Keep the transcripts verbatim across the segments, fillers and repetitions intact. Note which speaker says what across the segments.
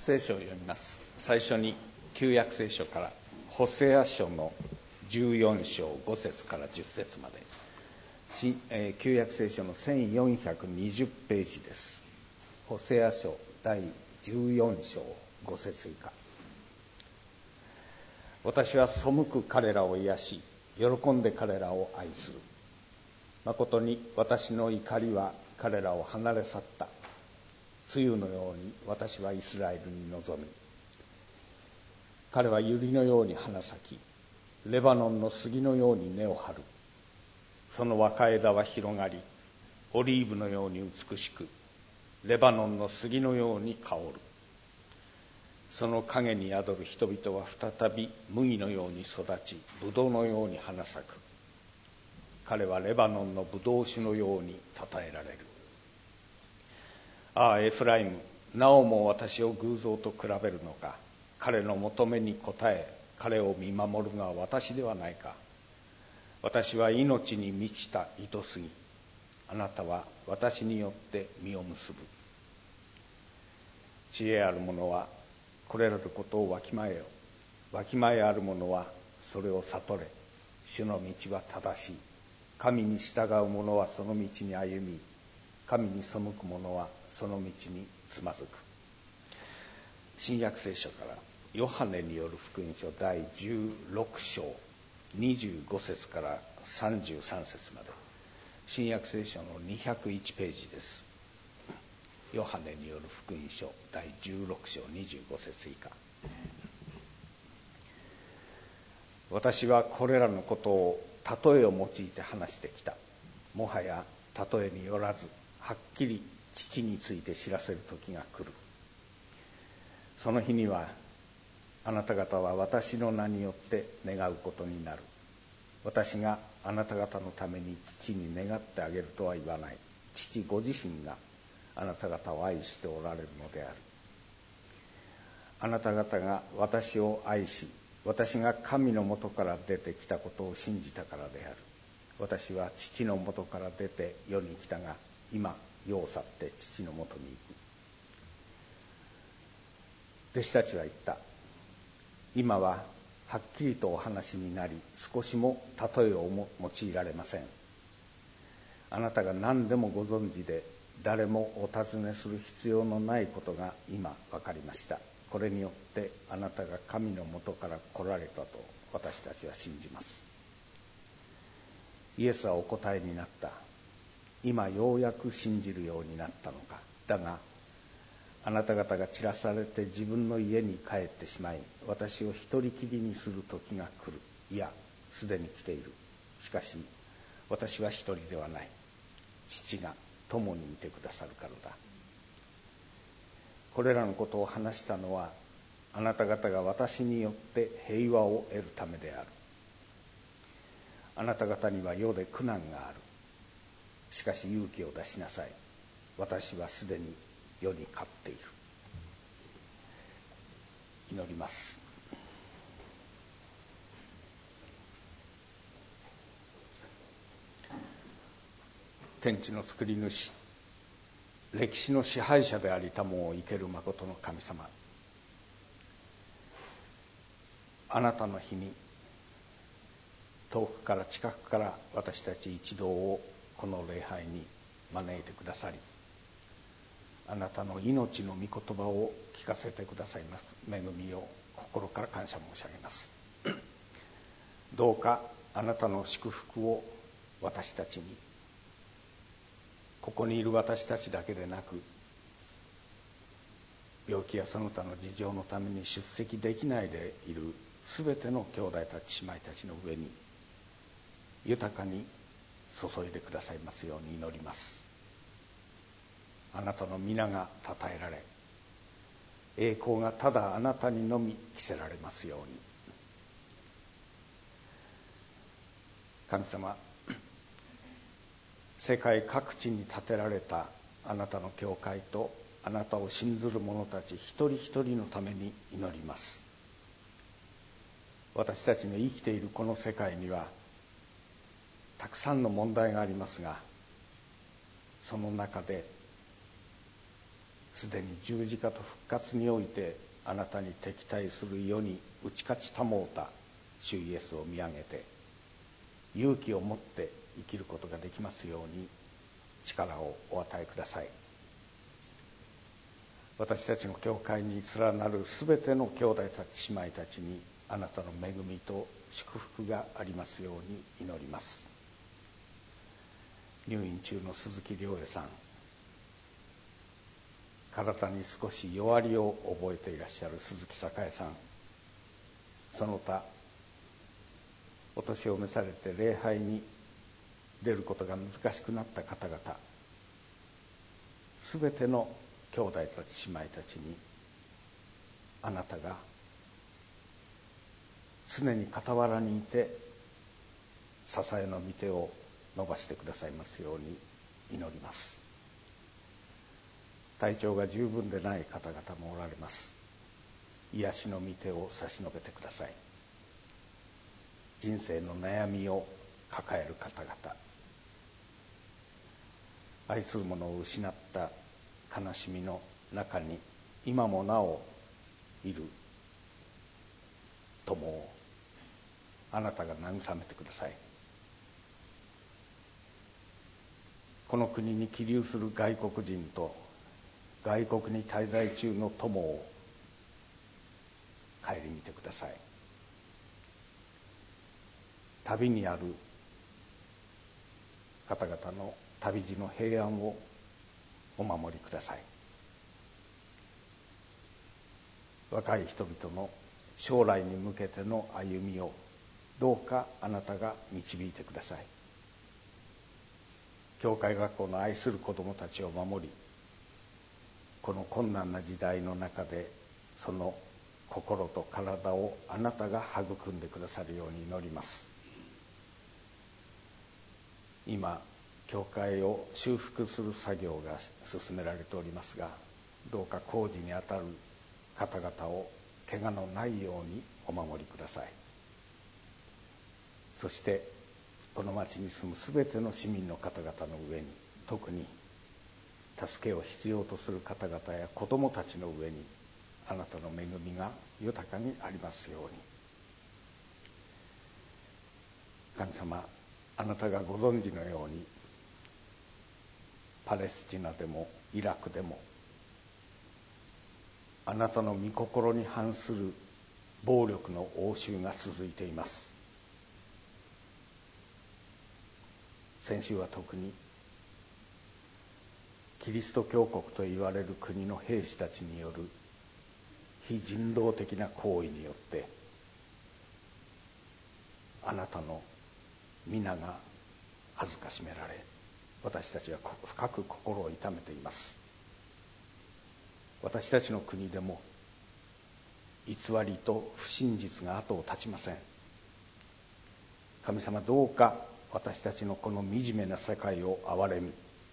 Speaker 1: 聖書を読みます。最初に旧約聖書からホセア書のじゅうよん章ご節からじゅっ節まで、えー、旧約聖書のせんよんひゃくにじゅうページです。ホセア書第じゅうよん章ご節以下。私は背く彼らを癒し、喜んで彼らを愛する。誠に私の怒りは彼らを離れ去った。梅雨のように私はイスラエルに臨み、彼は百合のように花咲き、レバノンの杉のように根を張る。その若枝は広がり、オリーブのように美しく、レバノンの杉のように香る。その陰に宿る人々は再び麦のように育ち、ブドウのように花咲く。彼はレバノンのブドウ酒のように称えられる。ああ、エフライム、なおも私を偶像と比べるのか。彼の求めに応え、彼を見守るが私ではないか。私は命に満ちた糸杉。あなたは私によって実を結ぶ。知恵ある者はこれらのことをわきまえよ。わきまえある者はそれを悟れ。主の道は正しい。神に従う者はその道に歩み、神に背く者はその道につまずく。新約聖書からヨハネによる福音書第じゅうろく章にじゅうご節からさんじゅうさん節まで、新約聖書のにひゃくいちページです。ヨハネによる福音書第じゅうろく章にじゅうご節以下。私はこれらのことを例えを用いて話してきた。もはや例えによらず、はっきり父について知らせる時が来る。その日にはあなた方は私の名によって願うことになる。私があなた方のために父に願ってあげるとは言わない。父ご自身があなた方を愛しておられるのである。あなた方が私を愛し、私が神のもとから出てきたことを信じたからである。私は父のもとから出て世に来たが、今世を去って父のもとに行く。弟子たちは言った。今ははっきりとお話になり、少しも例えを用いられません。あなたが何でもご存知で、誰もお尋ねする必要のないことが今分かりました。これによってあなたが神のもとから来られたと私たちは信じます。イエスはお答えになった。今ようやく信じるようになったのか。だがあなた方が散らされて自分の家に帰ってしまい、私を一人きりにする時が来る。いや、すでに来ている。しかし私は一人ではない。父が共にいてくださるからだ。これらのことを話したのは、あなた方が私によって平和を得るためである。あなた方には世で苦難がある。しかし勇気を出しなさい。私はすでに世に勝っている。祈ります。天地の作り主、歴史の支配者でありたもを生ける誠の神様、あなたの日に遠くから近くから私たち一同をこの礼拝に招いてくださり、あなたの命の御言葉を聞かせてくださいます恵みを心から感謝申し上げます。どうかあなたの祝福を私たちに、ここにいる私たちだけでなく、病気やその他の事情のために出席できないでいるすべての兄弟たち姉妹たちの上に豊かに注いでくださいますように祈ります。あなたの皆が称えられ、栄光がただあなたにのみ着せられますように。神様、世界各地に建てられたあなたの教会とあなたを信ずる者たち一人一人のために祈ります。私たちの生きているこの世界にはたくさんの問題がありますが、その中ですでに十字架と復活においてあなたに敵対する世に打ち勝ち保うた主イエスを見上げて、勇気を持って生きることができますように力をお与えください。私たちの教会に連なるすべての兄弟たち姉妹たちにあなたの恵みと祝福がありますように祈ります。入院中の鈴木亮也さん、体に少し弱りを覚えていらっしゃる鈴木栄さん、その他お年を召されて礼拝に出ることが難しくなった方々、すべての兄弟たち姉妹たちにあなたが常に傍らにいて支えの御手を伸ばしてくださいますように祈ります。体調が十分でない方々もおられます。癒しの御手を差し伸べてください。人生の悩みを抱える方々、愛する者を失った悲しみの中に今もなおいる友をあなたが慰めてください。この国に起立する外国人と外国に滞在中の友を顧みてください。旅にある方々の旅路の平安をお守りください。若い人々の将来に向けての歩みをどうかあなたが導いてください。教会学校の愛する子どもたちを守り、この困難な時代の中でその心と体をあなたが育んでくださるように祈ります。今教会を修復する作業が進められておりますが、どうか工事にあたる方々を怪我のないようにお守りください。そしてこの町に住むすべての市民の方々の上に、特に助けを必要とする方々や子どもたちの上にあなたの恵みが豊かにありますように。神様、あなたがご存知のようにパレスチナでもイラクでもあなたの御心に反する暴力の応酬が続いています。先週は特にキリスト教国といわれる国の兵士たちによる非人道的な行為によってあなたの皆が恥ずかしめられ、私たちは深く心を痛めています。私たちの国でも偽りと不真実が後を絶ちません。神様、どうか私たちのこの惨めな世界を憐れみ、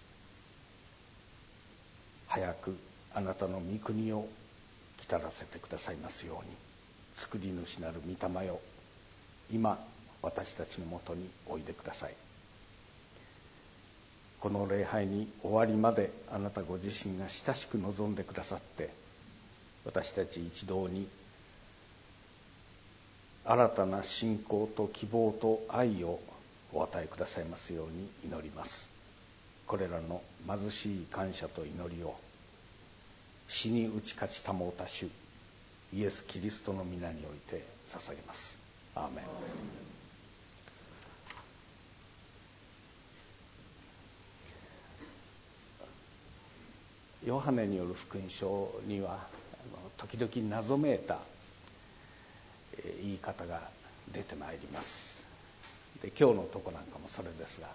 Speaker 1: 早くあなたの御国を来たらせてくださいますように。作り主なる御霊よ、今私たちのもとにおいでください。この礼拝に終わりまであなたご自身が親しく望んでくださって、私たち一同に新たな信仰と希望と愛をお与えくださいますように祈ります。これらの貧しい感謝と祈りを死に打ち勝ち保うた主イエス・キリストの皆において捧げます。アーメン。ヨハネによる福音書には時々謎めいた言い方が出てまいります。で、今日のとこなんかもそれですが、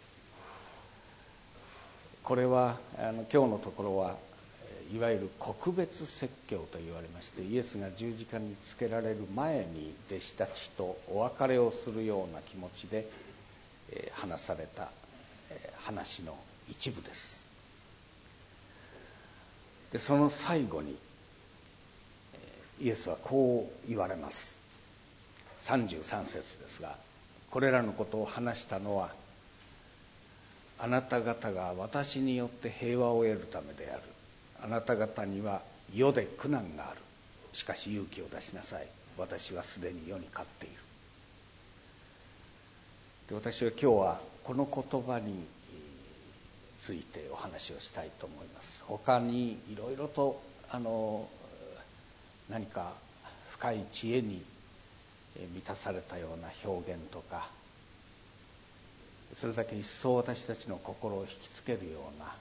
Speaker 1: これはあの今日のところはいわゆる告別説教と言われまして、イエスが十字架につけられる前に弟子たちとお別れをするような気持ちで、えー、話された、えー、話の一部です。で、その最後にイエスはこう言われます。さんじゅうさん節ですが、これらのことを話したのはあなた方が私によって平和を得るためである。 あなた方には世で苦難がある。しかし勇気を出しなさい。私はすでに世に勝っている。で、私は今日はこの言葉についてお話をしたいと思います。他にいろいろとあの何か深い知恵に満たされたような表現とか、それだけ一層私たちの心を引きつけるような、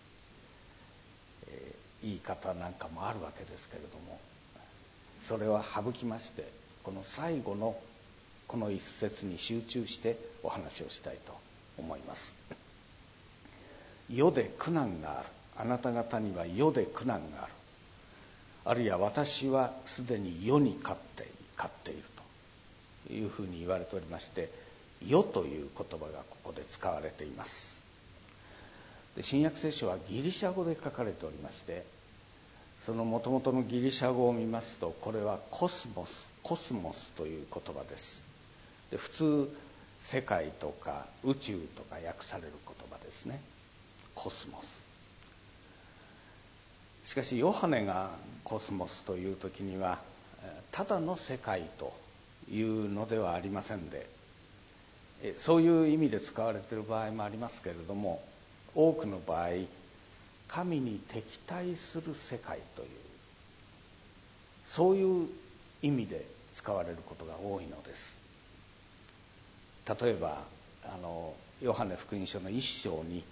Speaker 1: えー、言い方なんかもあるわけですけれども、それは省きまして、この最後のこの一節に集中してお話をしたいと思います。世で苦難がある。あなた方には世で苦難がある。あるいは私はすでに世に勝って勝っているというふうに言われておりまして、世という言葉がここで使われています。で、新約聖書はギリシャ語で書かれておりまして、その元々のギリシャ語を見ますと、これはコスモスコスモスという言葉です。で、普通世界とか宇宙とか訳される言葉ですね。コスモス。しかしヨハネがコスモスという時には、ただの世界というのではありませんで、そういう意味で使われている場合もありますけれども、多くの場合神に敵対する世界という、そういう意味で使われることが多いのです。例えばあのヨハネ福音書の一章に、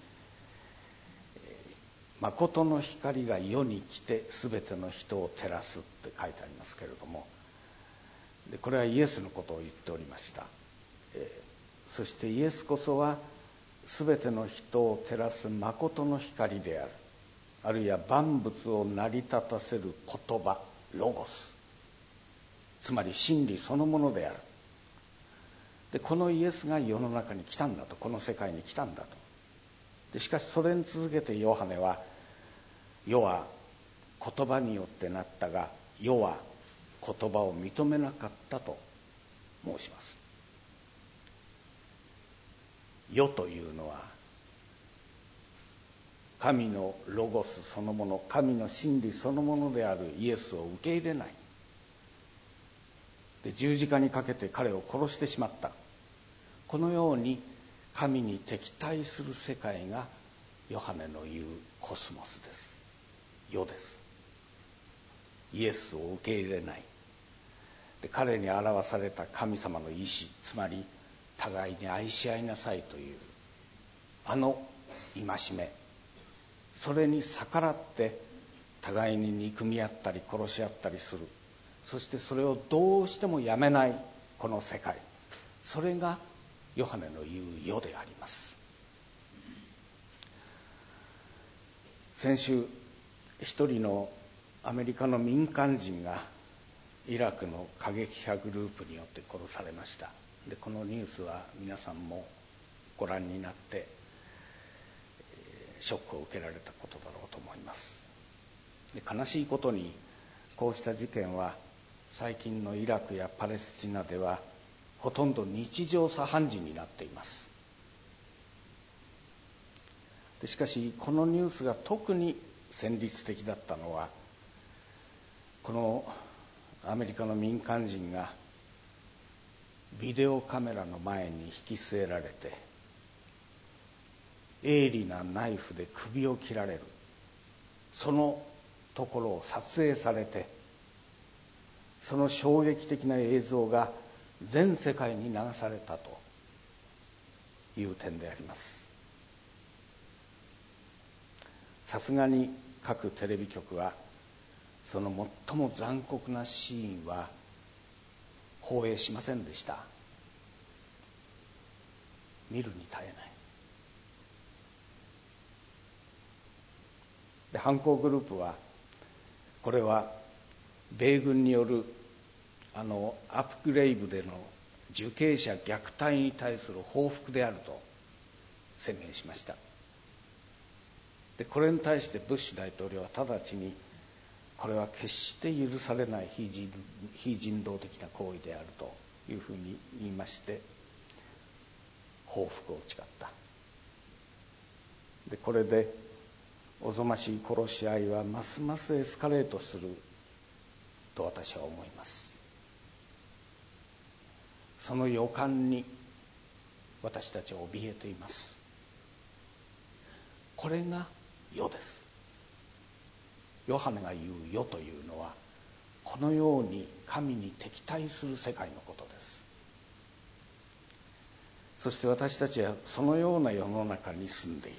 Speaker 1: 誠の光が世に来てすべての人を照らすって書いてありますけれども、でこれはイエスのことを言っておりました。えー、そしてイエスこそはすべての人を照らす誠の光である。あるいは万物を成り立たせる言葉、ロゴス、つまり真理そのものである。でこのイエスが世の中に来たんだと、この世界に来たんだと。でしかしそれに続けてヨハネは、世は言葉によってなったが世は言葉を認めなかったと申します。世というのは神のロゴスそのもの、神の真理そのものであるイエスを受け入れない。で十字架にかけて彼を殺してしまった。このように神に敵対する世界がヨハネの言うコスモスです。世です。イエスを受け入れない。で彼に表された神様の意志、つまり互いに愛し合いなさいというあの戒め、それに逆らって互いに憎み合ったり殺し合ったりする。そしてそれをどうしてもやめないこの世界、それがヨハネの言う世であります。先週一人のアメリカの民間人がイラクの過激派グループによって殺されました。でこのニュースは皆さんもご覧になってショックを受けられたことだろうと思います。で悲しいことにこうした事件は最近のイラクやパレスチナではほとんど日常茶飯事になっています。でしかしこのニュースが特に戦慄的だったのは、このアメリカの民間人がビデオカメラの前に引き据えられて鋭利なナイフで首を切られる、そのところを撮影されて、その衝撃的な映像が全世界に流されたという点であります。さすがに各テレビ局はその最も残酷なシーンは放映しませんでした。見るに耐えない。で犯行グループは、これは米軍によるあのアップグレイブでの受刑者虐待に対する報復であると宣言しました。でこれに対してブッシュ大統領は直ちに、これは決して許されない非人、非人道的な行為であるというふうに言いまして報復を誓った。でこれでおぞましい殺し合いはますますエスカレートすると私は思います。その予感に私たちは怯えています。これが世です。ヨハネが言う世というのは、このように神に敵対する世界のことです。そして私たちはそのような世の中に住んでいる。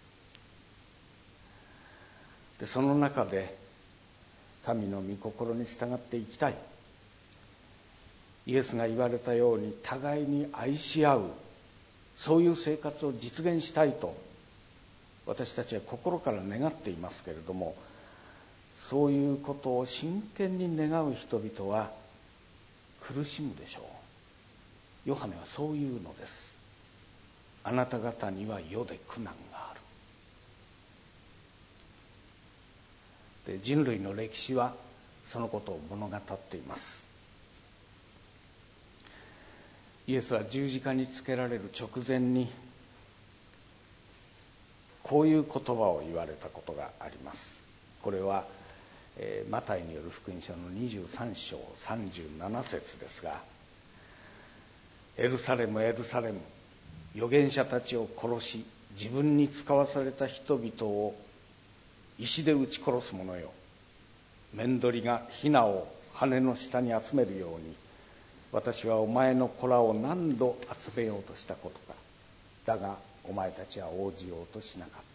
Speaker 1: でその中で神の御心に従っていきたい。イエスが言われたように互いに愛し合う、そういう生活を実現したいと私たちは心から願っていますけれども、そういうことを真剣に願う人々は苦しむでしょう。ヨハネはそういうのです。あなた方には世で苦難がある。で人類の歴史はそのことを物語っています。イエスは十字架につけられる直前にこういう言葉を言われたことがあります。これは、えー、マタイによる福音書のにじゅうさん章さんじゅうなな節ですが、エルサレムエルサレム、預言者たちを殺し自分に使わされた人々を石で撃ち殺す者よ、面取りがヒナを羽の下に集めるように私はお前の子らを何度集めようとしたことか。だがお前たちは応じようとしなかった。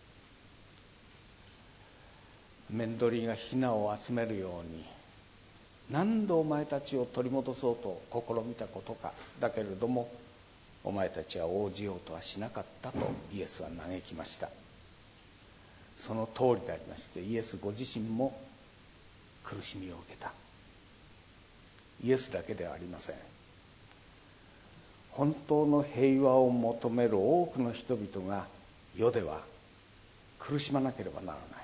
Speaker 1: 面取りがヒナを集めるように何度お前たちを取り戻そうと試みたことか。だけれどもお前たちは応じようとはしなかったとイエスは嘆きました。その通りでありまして、イエスご自身も苦しみを受けた。イエスだけではありません。本当の平和を求める多くの人々が世では苦しまなければならない。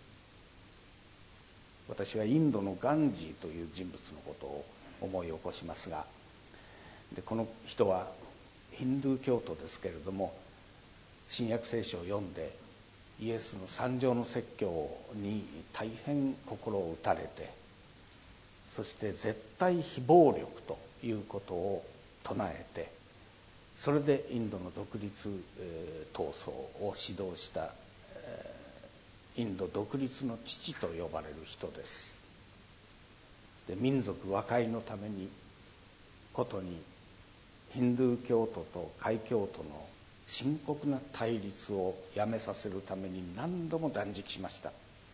Speaker 1: 私はインドのガンジーという人物のことを思い起こしますが、でこの人はヒンドゥー教徒ですけれども、新約聖書を読んでイエスの三条の説教に大変心を打たれて、そして絶対非暴力ということを唱えて、それでインドの独立闘争を指導したインド独立の父と呼ばれる人です。で民族和解のためにことにヒンドゥー教徒と開教徒の深刻な対立をやめさせるために何度も断食しました。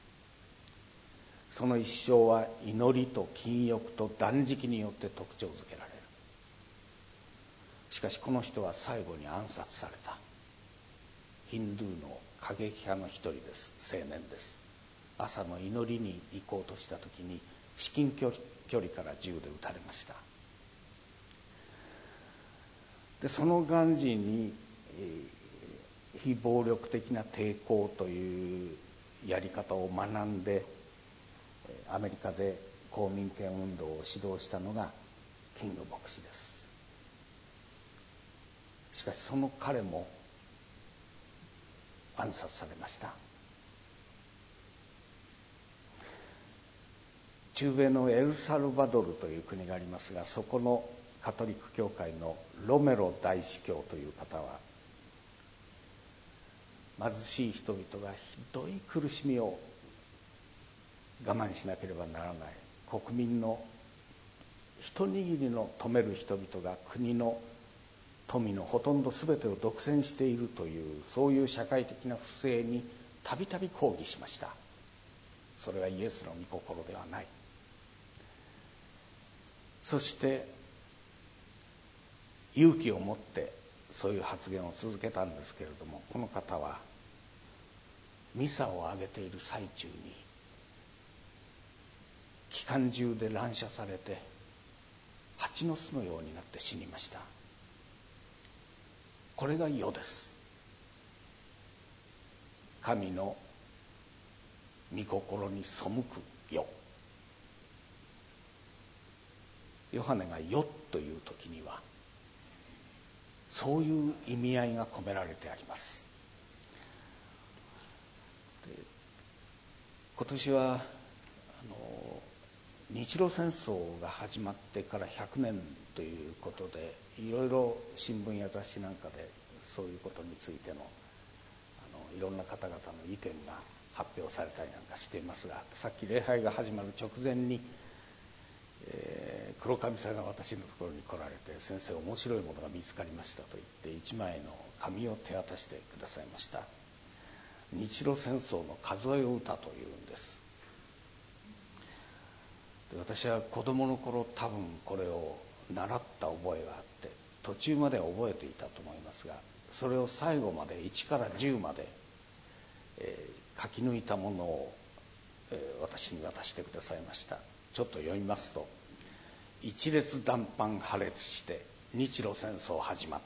Speaker 1: その一生は祈りと禁欲と断食によって特徴づけられる。しかしこの人は最後に暗殺された。ヒンドゥーの過激派の一人です。青年です。朝の祈りに行こうとした時に至近距離、距離から銃で撃たれました。でそのガンジーに、えー、非暴力的な抵抗というやり方を学んでアメリカで公民権運動を指導したのがキング牧師です。しかしその彼も暗殺されました。中米のエルサルバドルという国がありますが、そこのカトリック教会のロメロ大司教という方は、貧しい人々がひどい苦しみを我慢しなければならない、国民の一握りの富める人々が国の富のほとんど全てを独占しているという、そういう社会的な不正にたびたび抗議しました。それはイエスの御心ではない。そして勇気を持ってそういう発言を続けたんですけれども、この方はミサをあげている最中に機関銃で乱射されて蜂の巣のようになって死にました。これが世です。神の御心に背く世。ヨハネが世という時にはそういう意味合いが込められてあります。 今年はあの日露戦争が始まってからひゃくねんということで、いろいろ新聞や雑誌なんかでそういうことについての、あのいろんな方々の意見が発表されたりなんかしていますが、さっき礼拝が始まる直前に、えー、黒神さんが私のところに来られて、先生面白いものが見つかりましたと言っていちまいの紙を手渡してくださいました。日露戦争の数え歌というんです。で、私は子供の頃多分これを習った覚えがあって、途中までは覚えていたと思いますが、それを最後までいちからじゅうまで、えー、書き抜いたものを、えー、私に渡してくださいました。ちょっと読みますと、一列弾板破裂して日露戦争始まった。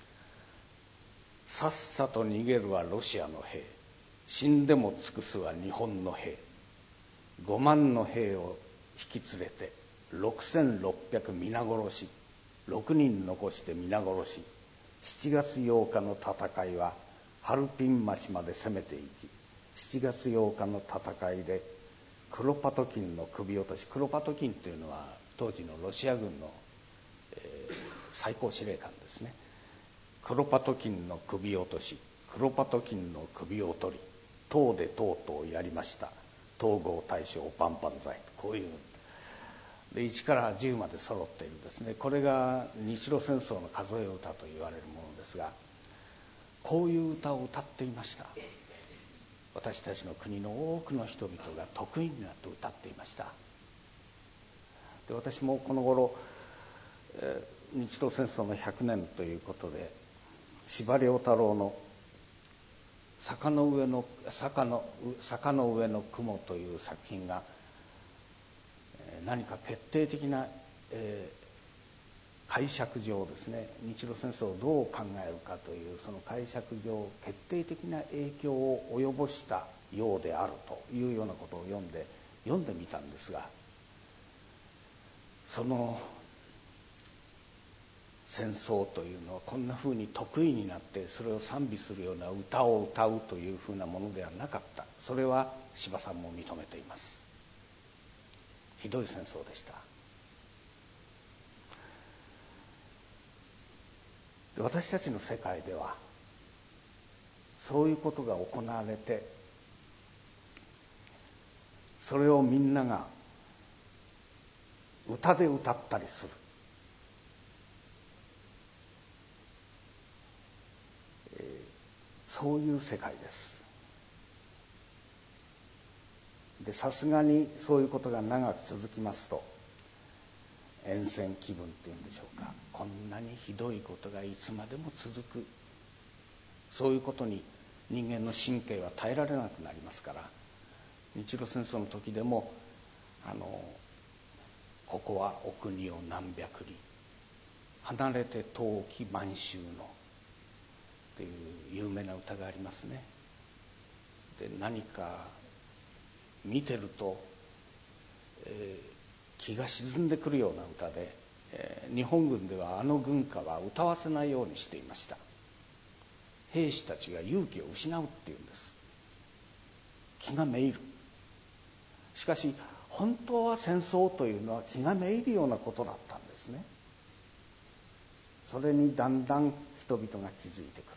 Speaker 1: さっさと逃げるはロシアの兵、死んでも尽くすは日本の兵。ごまんの兵を引き連れてろくせんろっぴゃく皆殺し、ろくにん残して皆殺し。しちがつようかの戦いはハルピン町まで攻めていき、しちがつようかの戦いでクロパトキンの首落とし、クロパトキンというのは当時のロシア軍の、えー、最高司令官ですね。クロパトキンの首落とし、クロパトキンの首を取り、唐でとうとうやりました。東郷大将パンパン剤、こういうでいちからじゅうまで揃っているんですね。これが日露戦争の数え歌と言われるものですが、こういう歌を歌っていました。私たちの国の多くの人々が得意になって歌っていました。で、私もこの頃、えー、日露戦争のひゃくねんということで、司馬遼太郎の坂の上の坂の坂の上の雲という作品が何か決定的な、えー、解釈上ですね、日露戦争をどう考えるかというその解釈上決定的な影響を及ぼしたようであるというようなことを読んで読んでみたんですが、その戦争というのはこんなふうに得意になってそれを賛美するような歌を歌うというふうなものではなかった。それは司馬さんも認めています。ひどい戦争でした。で、私たちの世界ではそういうことが行われて、それをみんなが歌で歌ったりする、そういう世界です。で、さすがにそういうことが長く続きますと、厭戦気分っていうんでしょうか、こんなにひどいことがいつまでも続く、そういうことに人間の神経は耐えられなくなりますから、日露戦争の時でもあのここはお国を何百里離れて遠き満州のという有名な歌がありますね。で、何か見てると、えー、気が沈んでくるような歌で、えー、日本軍ではあの軍歌は歌わせないようにしていました。兵士たちが勇気を失うっていうんです。気がめいる。しかし本当は戦争というのは気がめいるようなことだったんですね。それにだんだん人々が気づいてくる。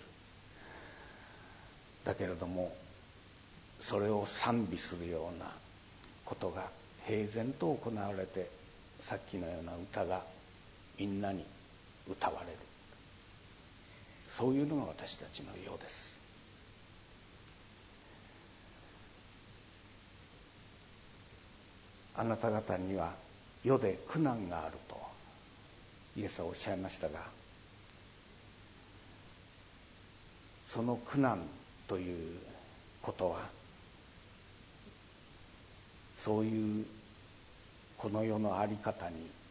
Speaker 1: だけれどもそれを賛美するようなことが平然と行われて、さっきのような歌がみんなに歌われる、そういうのが私たちのようです。あなた方には世で苦難があるとイエスはおっしゃいましたが、その苦難ということはそういうこの世の在り方に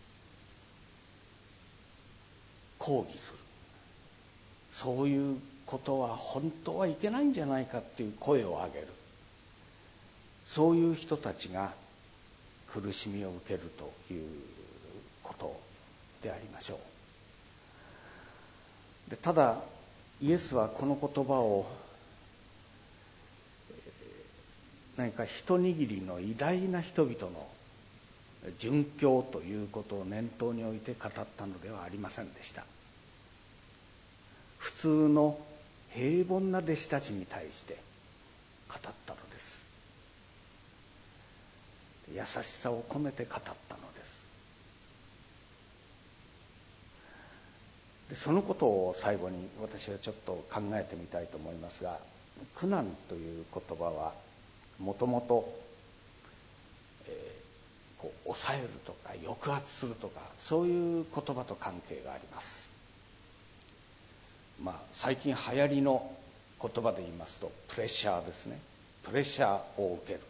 Speaker 1: 抗議する、そういうことは本当はいけないんじゃないかっていう声を上げる、そういう人たちが苦しみを受けるということでありましょう。で、ただイエスはこの言葉を何か一握りの偉大な人々の殉教ということを念頭に置いて語ったのではありませんでした。普通の平凡な弟子たちに対して語ったのです。優しさを込めて語ったのです。でそのことを最後に私はちょっと考えてみたいと思いますが、苦難という言葉はもともと抑えるとか抑圧するとか、そういう言葉と関係があります。まあ最近流行りの言葉で言いますとプレッシャーですね。プレッシャーを受ける。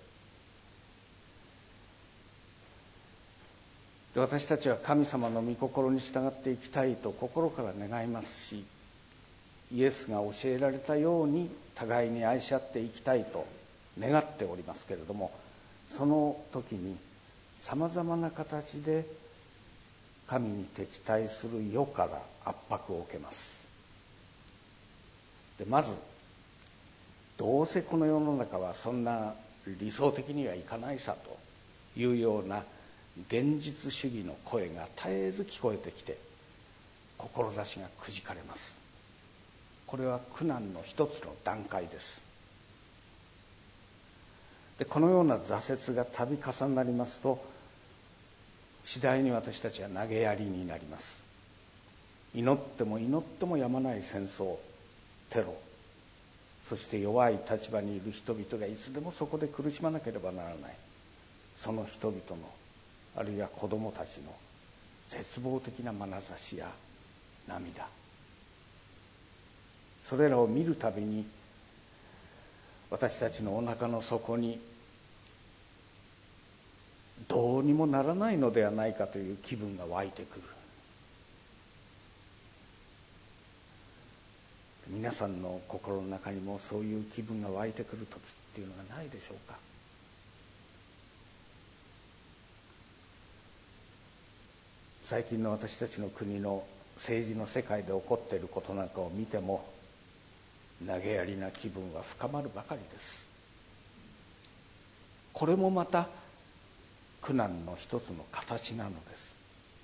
Speaker 1: で私たちは神様の御心に従っていきたいと心から願いますし、イエスが教えられたように互いに愛し合っていきたいと願っておりますけれども、その時にさまざまな形で神に敵対する世から圧迫を受けます。でまずどうせこの世の中はそんな理想的にはいかないさというような現実主義の声が絶えず聞こえてきて、志がくじかれます。これは苦難の一つの段階です。でこのような挫折が度重なりますと、次第に私たちは投げやりになります。祈っても祈ってもやまない戦争、テロ、そして弱い立場にいる人々がいつでもそこで苦しまなければならない、その人々のあるいは子どもたちの絶望的な眼差しや涙、それらを見るたびに私たちのお腹の底にどうにもならないのではないかという気分が湧いてくる。皆さんの心の中にもそういう気分が湧いてくる時っていうのがないでしょうか。最近の私たちの国の政治の世界で起こっていることなんかを見ても、投げやりな気分は深まるばかりです。これもまた苦難の一つの形なのです。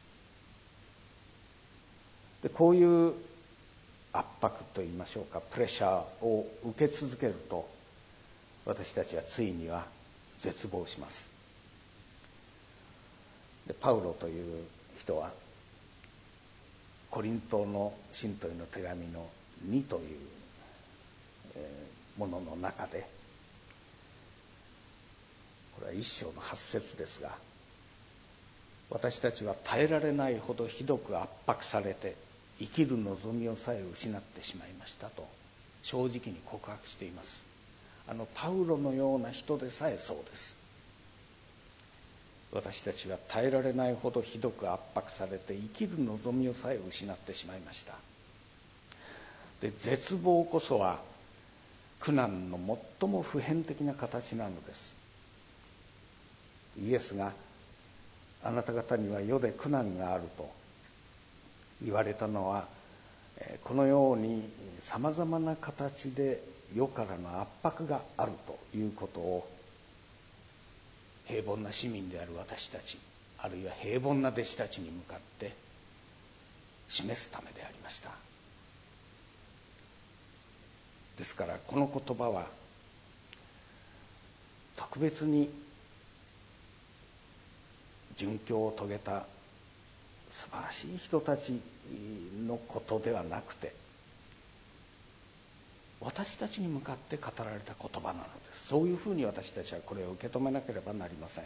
Speaker 1: でこういう圧迫といいましょうか、プレッシャーを受け続けると、私たちはついには絶望します。でパウロという人はコリントの信徒への手紙のにという、えー、ものの中で、これは一章のはち節ですが、私たちは耐えられないほどひどく圧迫されて生きる望みをさえ失ってしまいましたと正直に告白しています。あのパウロのような人でさえそうです。私たちは耐えられないほどひどく圧迫されて生きる望みをさえ失ってしまいました。で絶望こそは苦難の最も普遍的な形なのです。イエスがあなた方には世で苦難があると言われたのは、このようにさまざまな形で世からの圧迫があるということを平凡な市民である私たち、あるいは平凡な弟子たちに向かって示すためでありました。ですからこの言葉は特別に殉教を遂げた素晴らしい人たちのことではなくて、私たちに向かって語られた言葉なのです。そういうふうに私たちはこれを受け止めなければなりません。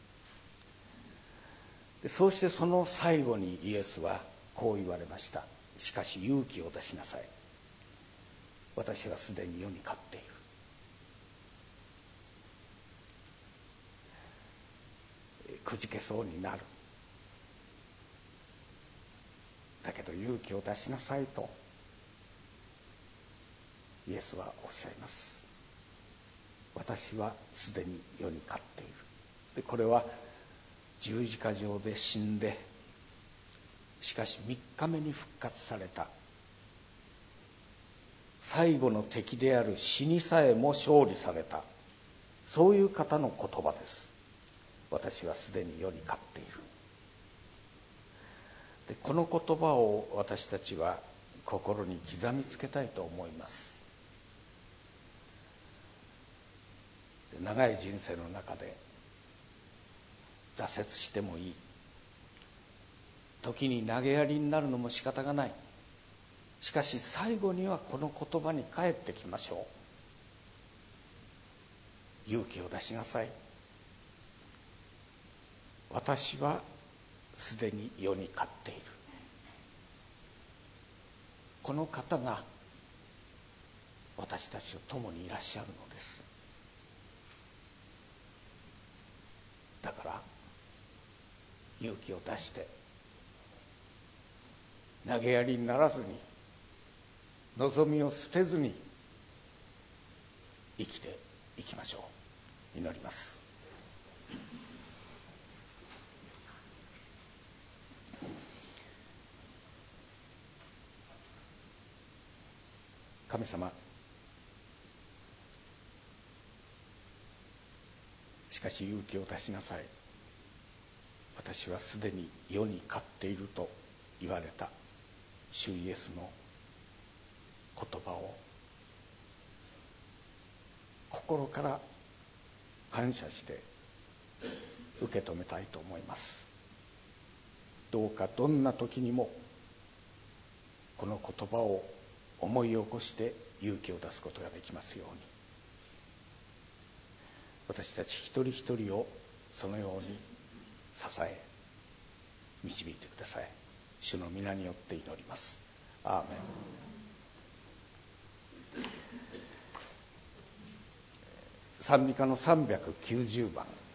Speaker 1: でそうしてその最後にイエスはこう言われました。しかし勇気を出しなさい。私はすでに世に勝っている。くじけそうになる。だけど勇気を出しなさいとイエスはおっしゃいます。私はすでに世に勝っている。でこれは十字架上で死んで、しかしみっかめに復活された、最後の敵である死にさえも勝利された、 そういう方の言葉です。私はすでに世に勝っている。でこの言葉を私たちは心に刻みつけたいと思います。で長い人生の中で挫折してもいい、時に投げやりになるのも仕方がない。しかし最後にはこの言葉に帰ってきましょう。勇気を出しなさい。私はすでに世に勝っている。この方が私たちと共にいらっしゃるのです。だから勇気を出して投げやりにならずに、望みを捨てずに生きていきましょう。祈ります。神様、しかし勇気を出しなさい。私はすでに世に勝っていると言われた主イエスの言葉を心から感謝して受け止めたいと思います。どうかどんな時にもこの言葉を思い起こして勇気を出すことができますように、私たち一人一人をそのように支え導いてください。主の皆によって祈ります。アーメン。賛美歌のさんびゃくきゅうじゅうばん。